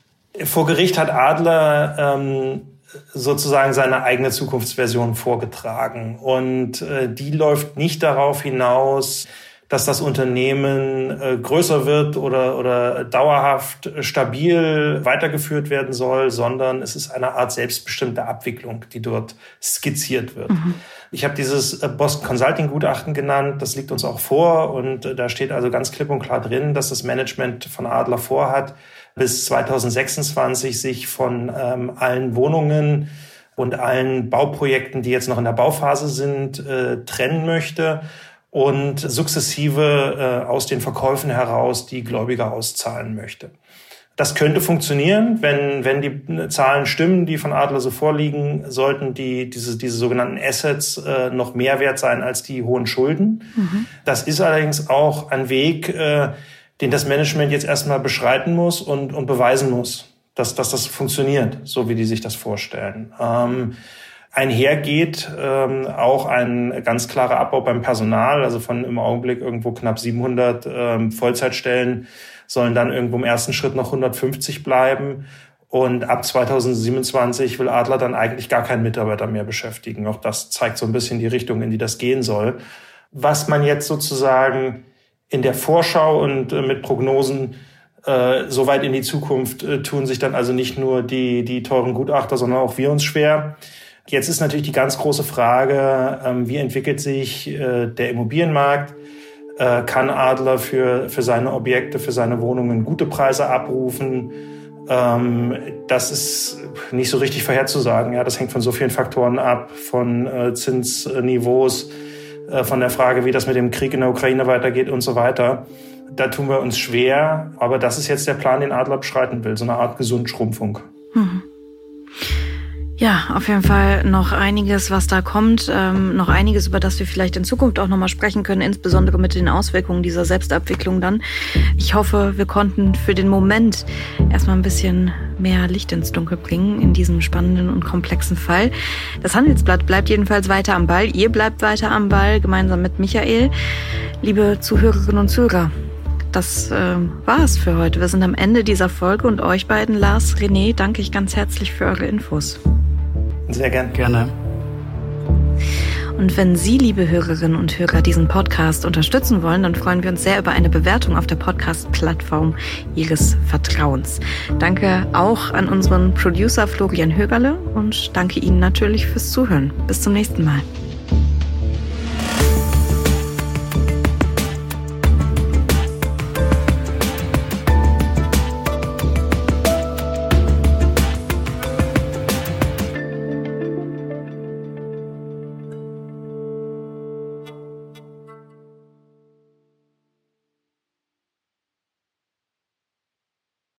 Vor Gericht hat Adler ähm, sozusagen seine eigene Zukunftsversion vorgetragen. Und äh, die läuft nicht darauf hinaus, dass das Unternehmen äh, größer wird oder, oder dauerhaft stabil weitergeführt werden soll, sondern es ist eine Art selbstbestimmte Abwicklung, die dort skizziert wird. Mhm. Ich habe dieses Boston Consulting Gutachten genannt, das liegt uns auch vor und äh, da steht also ganz klipp und klar drin, dass das Management von Adler vorhat, bis zweitausendsechsundzwanzig sich von ähm, allen Wohnungen und allen Bauprojekten, die jetzt noch in der Bauphase sind, äh, trennen möchte und sukzessive äh, aus den Verkäufen heraus die Gläubiger auszahlen möchte. Das könnte funktionieren, wenn wenn die Zahlen stimmen, die von Adler so vorliegen, sollten die diese diese sogenannten Assets äh, noch mehr wert sein als die hohen Schulden. Mhm. Das ist allerdings auch ein Weg, äh, den das Management jetzt erstmal beschreiten muss und, und beweisen muss, dass, dass das funktioniert, so wie die sich das vorstellen. Ähm, einhergeht ähm, auch ein ganz klarer Abbau beim Personal, also von im Augenblick irgendwo knapp siebenhundert ähm, Vollzeitstellen sollen dann irgendwo im ersten Schritt noch hundertfünfzig bleiben. Und ab zweitausendsiebenundzwanzig will Adler dann eigentlich gar keinen Mitarbeiter mehr beschäftigen. Auch das zeigt so ein bisschen die Richtung, in die das gehen soll. Was man jetzt sozusagen in der Vorschau und äh, mit Prognosen äh, so weit in die Zukunft äh, tun sich dann also nicht nur die die teuren Gutachter, sondern auch wir uns schwer. Jetzt ist natürlich die ganz große Frage, ähm, wie entwickelt sich äh, der Immobilienmarkt? Äh, kann Adler für für seine Objekte, für seine Wohnungen gute Preise abrufen? Ähm, das ist nicht so richtig vorherzusagen. Ja, das hängt von so vielen Faktoren ab, von äh, Zinsniveaus, von der Frage, wie das mit dem Krieg in der Ukraine weitergeht und so weiter. Da tun wir uns schwer, aber das ist jetzt der Plan, den Adler beschreiten will, so eine Art Gesundschrumpfung. Mhm. Ja, auf jeden Fall noch einiges, was da kommt, ähm, noch einiges, über das wir vielleicht in Zukunft auch nochmal sprechen können, insbesondere mit den Auswirkungen dieser Selbstabwicklung dann. Ich hoffe, wir konnten für den Moment erstmal ein bisschen mehr Licht ins Dunkel bringen in diesem spannenden und komplexen Fall. Das Handelsblatt bleibt jedenfalls weiter am Ball. Ihr bleibt weiter am Ball, gemeinsam mit Michael. Liebe Zuhörerinnen und Zuhörer, das äh, war es für heute. Wir sind am Ende dieser Folge und euch beiden, Lars, René, danke ich ganz herzlich für eure Infos. Sehr gern. Gerne. Und wenn Sie, liebe Hörerinnen und Hörer, diesen Podcast unterstützen wollen, dann freuen wir uns sehr über eine Bewertung auf der Podcast-Plattform Ihres Vertrauens. Danke auch an unseren Producer Florian Högerle und danke Ihnen natürlich fürs Zuhören. Bis zum nächsten Mal.